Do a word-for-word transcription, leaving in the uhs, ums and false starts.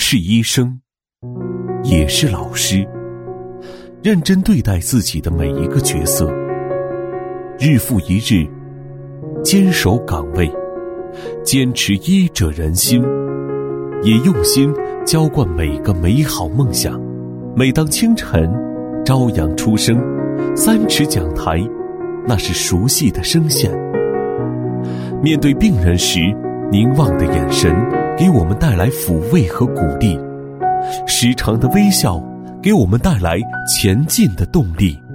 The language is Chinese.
是医生，也是老师，认真对待自己的每一个角色，日复一日，坚守岗位，坚持医者仁心，也用心浇灌每个美好梦想。每当清晨朝阳初升，三尺讲台，那是熟悉的声线。面对病人时，凝望的眼神给我们带来抚慰和鼓励，时常的微笑给我们带来前进的动力。